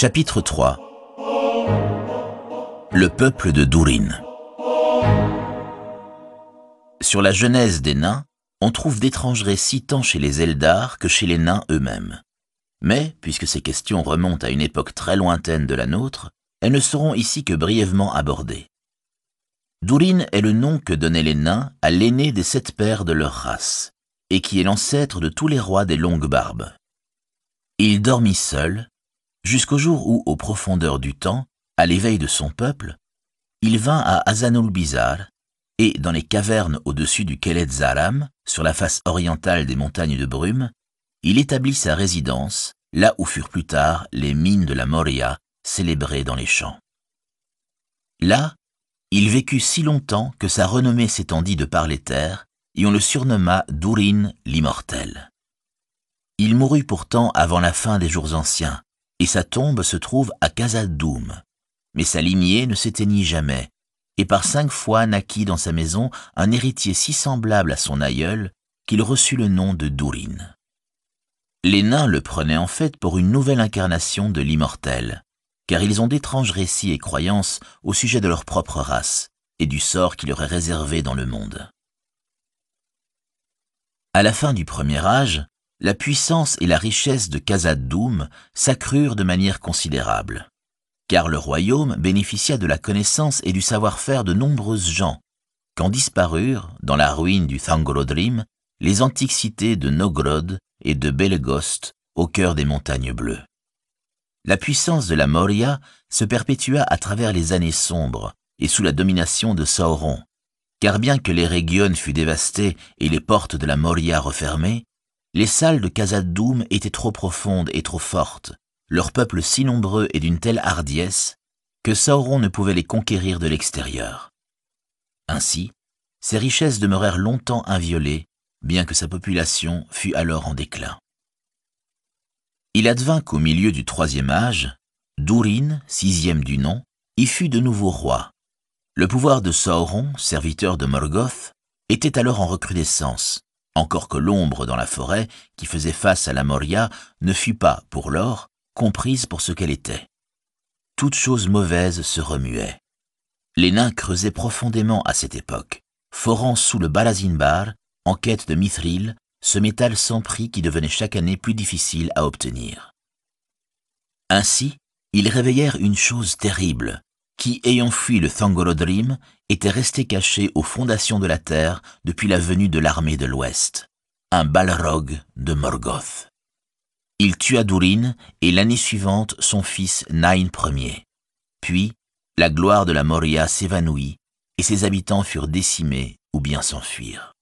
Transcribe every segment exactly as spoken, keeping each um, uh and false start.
Chapitre trois. Le peuple de Durin. Sur la genèse des nains, on trouve d'étranges récits tant chez les Eldar que chez les nains eux-mêmes. Mais, puisque ces questions remontent à une époque très lointaine de la nôtre, elles ne seront ici que brièvement abordées. Durin est le nom que donnaient les nains à l'aîné des sept pères de leur race, et qui est l'ancêtre de tous les rois des longues barbes. Il dormit seul, jusqu'au jour où, aux profondeurs du temps, à l'éveil de son peuple, il vint à Hazanul-Bizar, et dans les cavernes au-dessus du Kelet Zaram, sur la face orientale des montagnes de brume, il établit sa résidence, là où furent plus tard les mines de la Moria, célébrées dans les champs. Là, il vécut si longtemps que sa renommée s'étendit de par les terres, et on le surnomma Durin l'immortel. Il mourut pourtant avant la fin des jours anciens, et sa tombe se trouve à Khazad-dûm. Mais sa lignée ne s'éteignit jamais, et par cinq fois naquit dans sa maison un héritier si semblable à son aïeul qu'il reçut le nom de Durin. Les nains le prenaient en fait pour une nouvelle incarnation de l'immortel, car ils ont d'étranges récits et croyances au sujet de leur propre race et du sort qui leur est réservé dans le monde. À la fin du premier âge, la puissance et la richesse de Khazad-dûm s'accrurent de manière considérable, car le royaume bénéficia de la connaissance et du savoir-faire de nombreuses gens, quand disparurent, dans la ruine du Thangorodrim, les antiques cités de Nogrod et de Belegost au cœur des montagnes bleues. La puissance de la Moria se perpétua à travers les années sombres et sous la domination de Sauron, car bien que les régions fût dévastées et les portes de la Moria refermées, les salles de Khazad-dûm étaient trop profondes et trop fortes, leur peuple si nombreux et d'une telle hardiesse, que Sauron ne pouvait les conquérir de l'extérieur. Ainsi, ses richesses demeurèrent longtemps inviolées, bien que sa population fût alors en déclin. Il advint qu'au milieu du troisième âge, Durin, sixième du nom, y fut de nouveau roi. Le pouvoir de Sauron, serviteur de Morgoth, était alors en recrudescence, encore que l'ombre dans la forêt, qui faisait face à la Moria, ne fut pas, pour lors, comprise pour ce qu'elle était. Toute chose mauvaise se remuait. Les nains creusaient profondément à cette époque, forant sous le Balazinbar, en quête de Mithril, ce métal sans prix qui devenait chaque année plus difficile à obtenir. Ainsi, ils réveillèrent une chose terrible, qui, ayant fui le Thangorodrim, était resté caché aux fondations de la terre depuis la venue de l'armée de l'Ouest, un Balrog de Morgoth. Il tua Durin et l'année suivante son fils Nain Ier. Puis, la gloire de la Moria s'évanouit et ses habitants furent décimés ou bien s'enfuirent.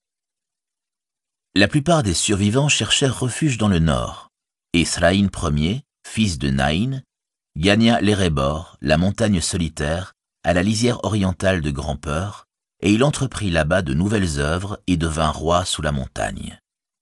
La plupart des survivants cherchèrent refuge dans le nord, et Thrain Ier, fils de Nain, gagna l'Erebor, la montagne solitaire, à la lisière orientale de Grand-Peur, et il entreprit là-bas de nouvelles œuvres et devint roi sous la montagne.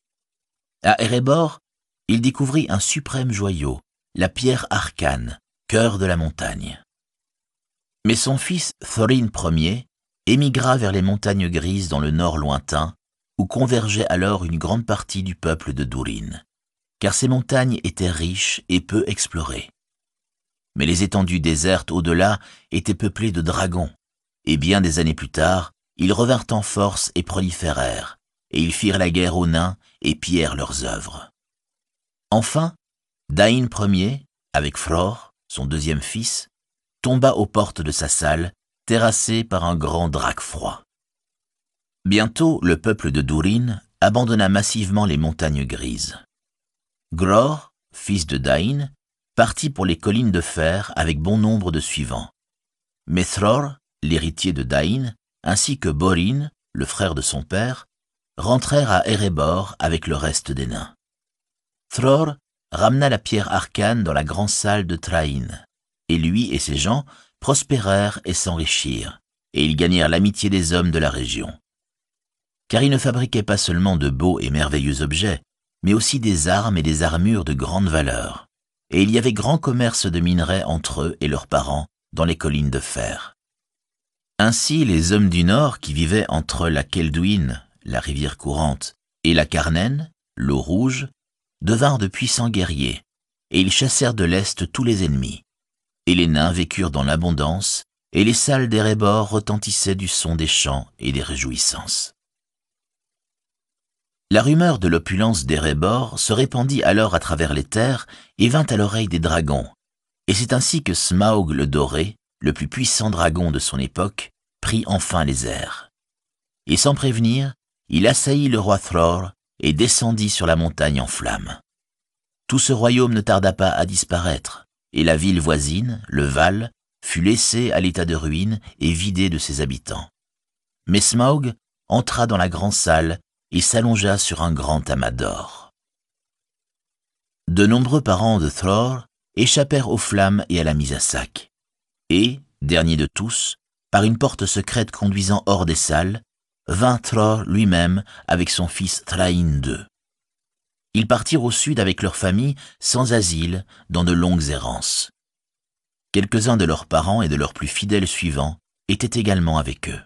À Erebor, il découvrit un suprême joyau, la pierre arcane, cœur de la montagne. Mais son fils Thorin Ier émigra vers les montagnes grises dans le nord lointain, où convergeait alors une grande partie du peuple de Durin, car ces montagnes étaient riches et peu explorées. Mais les étendues désertes au-delà étaient peuplées de dragons, et bien des années plus tard, ils revinrent en force et proliférèrent, et ils firent la guerre aux nains et pillèrent leurs œuvres. Enfin, Dain Ier, avec Fror, son deuxième fils, tomba aux portes de sa salle, terrassé par un grand drac froid. Bientôt, le peuple de Durin abandonna massivement les montagnes grises. Gror, fils de Dain, partit pour les collines de fer avec bon nombre de suivants. Mais Thror, l'héritier de Dain, ainsi que Borin, le frère de son père, rentrèrent à Erebor avec le reste des nains. Thror ramena la pierre arcane dans la grande salle de Thrain, et lui et ses gens prospérèrent et s'enrichirent, et ils gagnèrent l'amitié des hommes de la région. Car ils ne fabriquaient pas seulement de beaux et merveilleux objets, mais aussi des armes et des armures de grande valeur, et il y avait grand commerce de minerais entre eux et leurs parents dans les collines de fer. Ainsi, les hommes du Nord qui vivaient entre la Kelduin, la rivière courante, et la Carnen, l'eau rouge, devinrent de puissants guerriers, et ils chassèrent de l'Est tous les ennemis, et les nains vécurent dans l'abondance, et les salles d'Erebor retentissaient du son des chants et des réjouissances. La rumeur de l'opulence d'Erebor se répandit alors à travers les terres et vint à l'oreille des dragons, et c'est ainsi que Smaug le Doré, le plus puissant dragon de son époque, prit enfin les airs. Et sans prévenir, il assaillit le roi Thror et descendit sur la montagne en flammes. Tout ce royaume ne tarda pas à disparaître, et la ville voisine, le Val, fut laissée à l'état de ruine et vidée de ses habitants. Mais Smaug entra dans la grande salle et s'allongea sur un grand amas d'or. De nombreux parents de Thror échappèrent aux flammes et à la mise à sac. Et, dernier de tous, par une porte secrète conduisant hors des salles, vint Thror lui-même avec son fils Thrain deux. Ils partirent au sud avec leur famille, sans asile, dans de longues errances. Quelques-uns de leurs parents et de leurs plus fidèles suivants étaient également avec eux.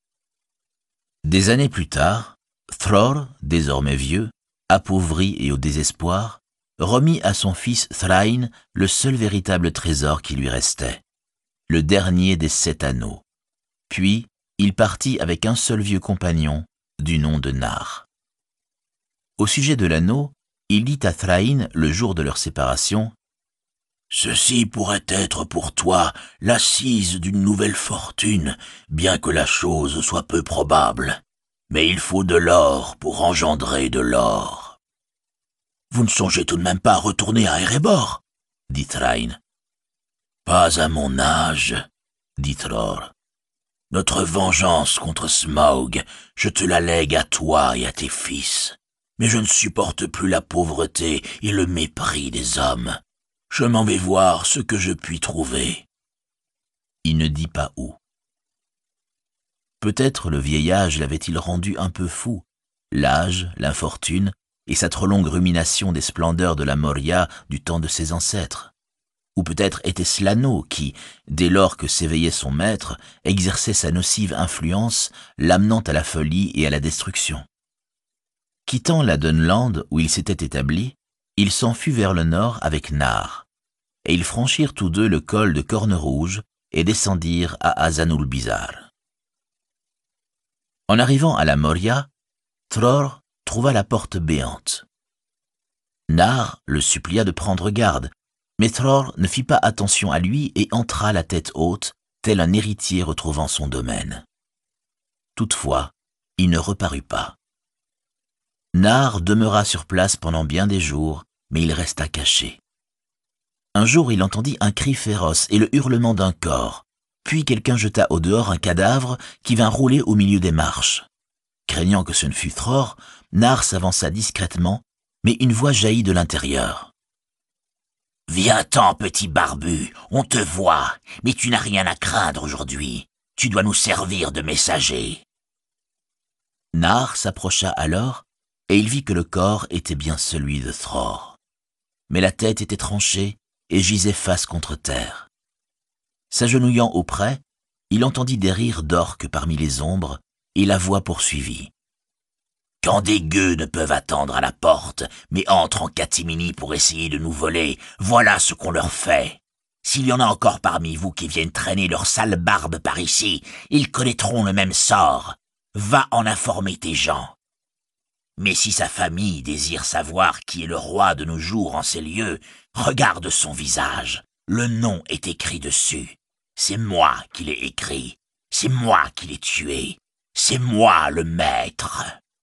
Des années plus tard, Thror, désormais vieux, appauvri et au désespoir, remit à son fils Thrain le seul véritable trésor qui lui restait, le dernier des sept anneaux. Puis, il partit avec un seul vieux compagnon, du nom de Nar. Au sujet de l'anneau, il dit à Thrain le jour de leur séparation « Ceci pourrait être pour toi l'assise d'une nouvelle fortune, bien que la chose soit peu probable. Mais il faut de l'or pour engendrer de l'or. »« Vous ne songez tout de même pas à retourner à Erebor » dit Thrain. « Pas à mon âge, » dit Thror. « Notre vengeance contre Smaug, je te la lègue à toi et à tes fils. Mais je ne supporte plus la pauvreté et le mépris des hommes. Je m'en vais voir ce que je puis trouver. » Il ne dit pas où. Peut-être le vieil âge l'avait-il rendu un peu fou, l'âge, l'infortune et sa trop longue rumination des splendeurs de la Moria du temps de ses ancêtres. Ou peut-être était-ce l'anneau qui, dès lors que s'éveillait son maître, exerçait sa nocive influence, l'amenant à la folie et à la destruction. Quittant la Dunland où il s'était établi, il s'enfuit vers le nord avec Nar, et ils franchirent tous deux le col de Corne Rouge et descendirent à Azanulbizar. En arrivant à la Moria, Thror trouva la porte béante. Nar le supplia de prendre garde, mais Thror ne fit pas attention à lui et entra la tête haute, tel un héritier retrouvant son domaine. Toutefois, il ne reparut pas. Nar demeura sur place pendant bien des jours, mais il resta caché. Un jour, il entendit un cri féroce et le hurlement d'un corps. Puis quelqu'un jeta au dehors un cadavre qui vint rouler au milieu des marches. Craignant que ce ne fût Thror, Nar s'avança discrètement, mais une voix jaillit de l'intérieur. « Viens-t'en, petit barbu, on te voit, mais tu n'as rien à craindre aujourd'hui. Tu dois nous servir de messager. » Nar s'approcha alors, et il vit que le corps était bien celui de Thror. Mais la tête était tranchée et gisait face contre terre. S'agenouillant auprès, il entendit des rires d'orques parmi les ombres, et la voix poursuivit. « Quand des gueux ne peuvent attendre à la porte, mais entrent en catimini pour essayer de nous voler, voilà ce qu'on leur fait. S'il y en a encore parmi vous qui viennent traîner leur sale barbe par ici, ils connaîtront le même sort. Va en informer tes gens. Mais si sa famille désire savoir qui est le roi de nos jours en ces lieux, regarde son visage. Le nom est écrit dessus. C'est moi qui l'ai écrit. C'est moi qui l'ai tué. C'est moi le maître. »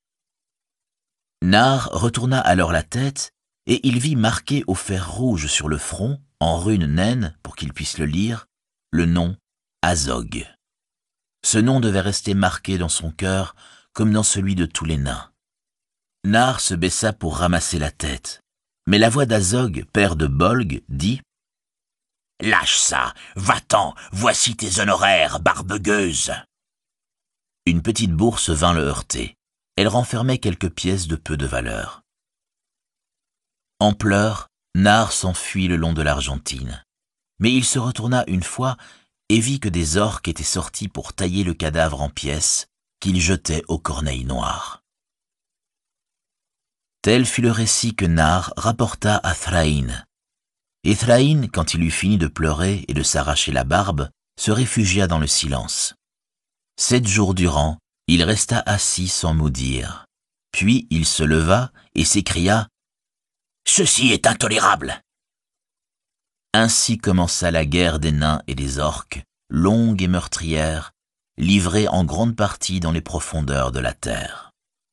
Nar retourna alors la tête, et il vit marqué au fer rouge sur le front, en runes naines pour qu'il puisse le lire, le nom Azog. Ce nom devait rester marqué dans son cœur comme dans celui de tous les nains. Nar se baissa pour ramasser la tête, mais la voix d'Azog, père de Bolg, dit « Lâche ça, va-t'en, voici tes honoraires, barbegueuse !» Une petite bourse vint le heurter. Elle renfermait quelques pièces de peu de valeur. En pleurs, Nar s'enfuit le long de l'Argentine. Mais il se retourna une fois et vit que des orques étaient sortis pour tailler le cadavre en pièces qu'ils jetaient aux corneilles noires. Tel fut le récit que Nar rapporta à Thrain. Et Thraïn, quand il eut fini de pleurer et de s'arracher la barbe, se réfugia dans le silence. Sept jours durant, il resta assis sans mot dire. Puis il se leva et s'écria « Ceci est intolérable !» Ainsi commença la guerre des nains et des orques, longue et meurtrière, livrée en grande partie dans les profondeurs de la terre.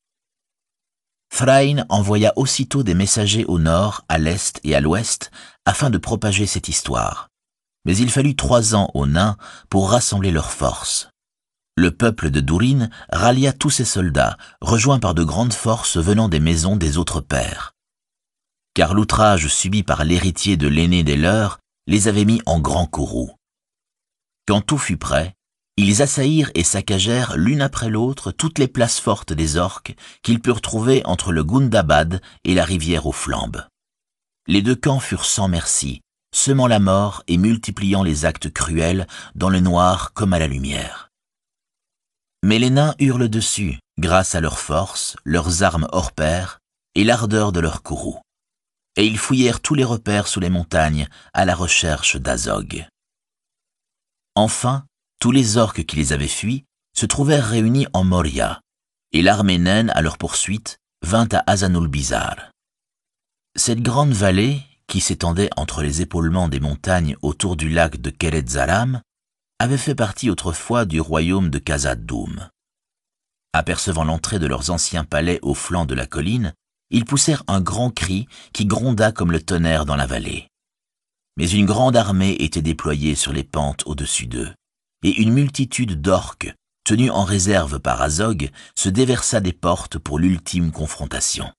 Thrain envoya aussitôt des messagers au nord, à l'est et à l'ouest afin de propager cette histoire. Mais il fallut trois ans aux nains pour rassembler leurs forces. Le peuple de Durin rallia tous ses soldats, rejoints par de grandes forces venant des maisons des autres pères. Car l'outrage subi par l'héritier de l'aîné des leurs les avait mis en grand courroux. Quand tout fut prêt, ils assaillirent et saccagèrent l'une après l'autre toutes les places fortes des orques qu'ils purent trouver entre le Gundabad et la rivière aux flambes. Les deux camps furent sans merci, semant la mort et multipliant les actes cruels dans le noir comme à la lumière. Mais les nains eurent le dessus, grâce à leur force, leurs armes hors pair et l'ardeur de leur courroux. Et ils fouillèrent tous les repères sous les montagnes à la recherche d'Azog. Enfin, tous les orques qui les avaient fuis se trouvèrent réunis en Moria, et l'armée naine à leur poursuite vint à Azanulbizar. Cette grande vallée, qui s'étendait entre les épaulements des montagnes autour du lac de Keretzalam, avait fait partie autrefois du royaume de Khazad-dûm. Apercevant l'entrée de leurs anciens palais au flanc de la colline, ils poussèrent un grand cri qui gronda comme le tonnerre dans la vallée. Mais une grande armée était déployée sur les pentes au-dessus d'eux, et une multitude d'orques, tenus en réserve par Azog, se déversa des portes pour l'ultime confrontation.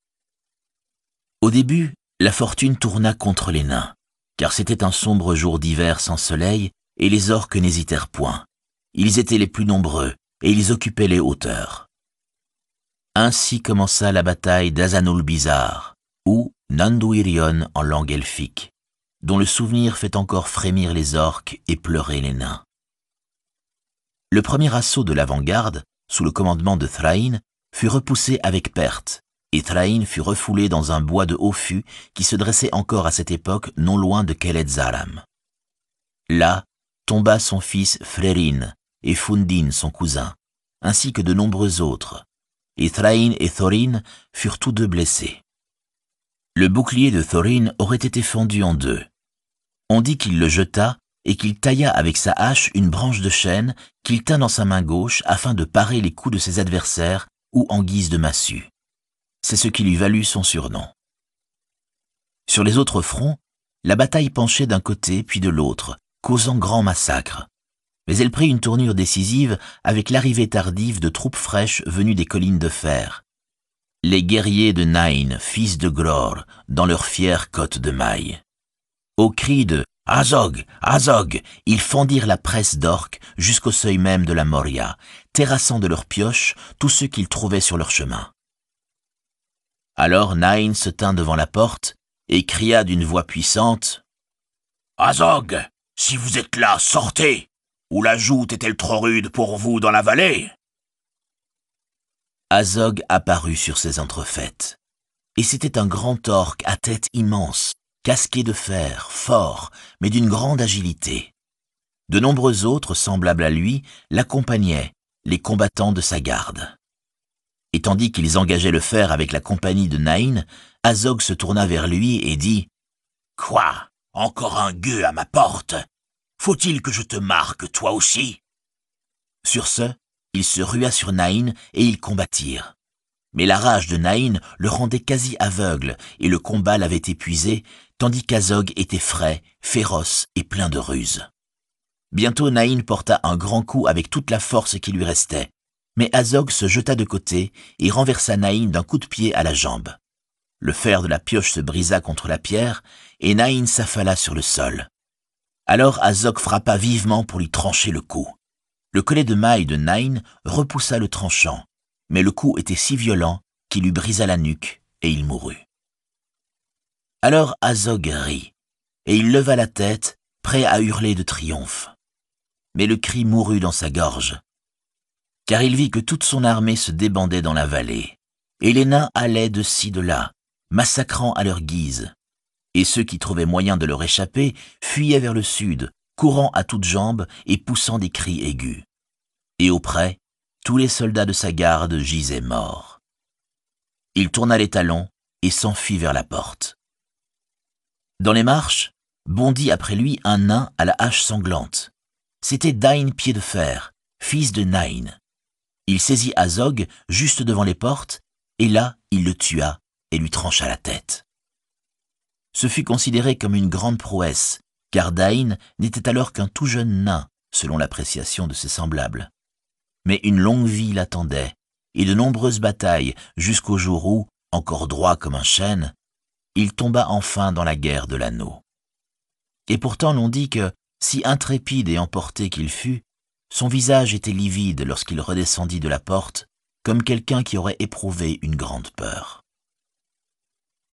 Au début, la fortune tourna contre les nains, car c'était un sombre jour d'hiver sans soleil, et les orques n'hésitèrent point. Ils étaient les plus nombreux, et ils occupaient les hauteurs. Ainsi commença la bataille d'Azanulbizar, ou Nanduirion en langue elfique, dont le souvenir fait encore frémir les orques et pleurer les nains. Le premier assaut de l'avant-garde, sous le commandement de Thrain, fut repoussé avec perte, et Thrain fut refoulé dans un bois de haut fût qui se dressait encore à cette époque non loin de Keletzalam. Là tomba son fils Frerin et Fundin son cousin, ainsi que de nombreux autres, et Thrain et Thorin furent tous deux blessés. Le bouclier de Thorin aurait été fendu en deux. On dit qu'il le jeta et qu'il tailla avec sa hache une branche de chêne qu'il tint dans sa main gauche afin de parer les coups de ses adversaires ou en guise de massue. C'est ce qui lui valut son surnom. Sur les autres fronts, la bataille penchait d'un côté puis de l'autre, causant grand massacre. Mais elle prit une tournure décisive avec l'arrivée tardive de troupes fraîches venues des collines de fer. Les guerriers de Nain, fils de Gror, dans leurs fières côtes de mailles. Au cri de « Azog, Azog !» ils fendirent la presse d'orques jusqu'au seuil même de la Moria, terrassant de leurs pioches tous ceux qu'ils trouvaient sur leur chemin. Alors Nain se tint devant la porte et cria d'une voix puissante « Azog, si vous êtes là, sortez! Ou la joute est-elle trop rude pour vous dans la vallée ?» Azog apparut sur ses entrefaites, et c'était un grand orque à tête immense, casqué de fer, fort, mais d'une grande agilité. De nombreux autres, semblables à lui, l'accompagnaient, les combattants de sa garde. Et tandis qu'ils engageaient le fer avec la compagnie de Nain, Azog se tourna vers lui et dit « Quoi? Encore un gueux à ma porte? Faut-il que je te marque, toi aussi ?» Sur ce, il se rua sur Nain et ils combattirent. Mais la rage de Nain le rendait quasi aveugle et le combat l'avait épuisé, tandis qu'Azog était frais, féroce et plein de ruse. Bientôt Nain porta un grand coup avec toute la force qui lui restait, mais Azog se jeta de côté et renversa Nain d'un coup de pied à la jambe. Le fer de la pioche se brisa contre la pierre et Nain s'affala sur le sol. Alors Azog frappa vivement pour lui trancher le cou. Le collet de maille de Nain repoussa le tranchant, mais le coup était si violent qu'il lui brisa la nuque et il mourut. Alors Azog rit, et il leva la tête, prêt à hurler de triomphe. Mais le cri mourut dans sa gorge, car il vit que toute son armée se débandait dans la vallée, et les nains allaient de ci de là, massacrant à leur guise. et ceux qui trouvaient moyen de leur échapper fuyaient vers le sud, courant à toutes jambes et poussant des cris aigus. Et auprès, tous les soldats de sa garde gisaient morts. Il tourna les talons et s'enfuit vers la porte. Dans les marches, bondit après lui un nain à la hache sanglante. C'était Dain Pied-de-Fer, fils de Nain. Il saisit Azog juste devant les portes, et là, il le tua et lui trancha la tête. Ce fut considéré comme une grande prouesse, car Dain n'était alors qu'un tout jeune nain, selon l'appréciation de ses semblables. Mais une longue vie l'attendait, et de nombreuses batailles, jusqu'au jour où, encore droit comme un chêne, il tomba enfin dans la guerre de l'anneau. Et pourtant l'on dit que, si intrépide et emporté qu'il fût, son visage était livide lorsqu'il redescendit de la porte, comme quelqu'un qui aurait éprouvé une grande peur.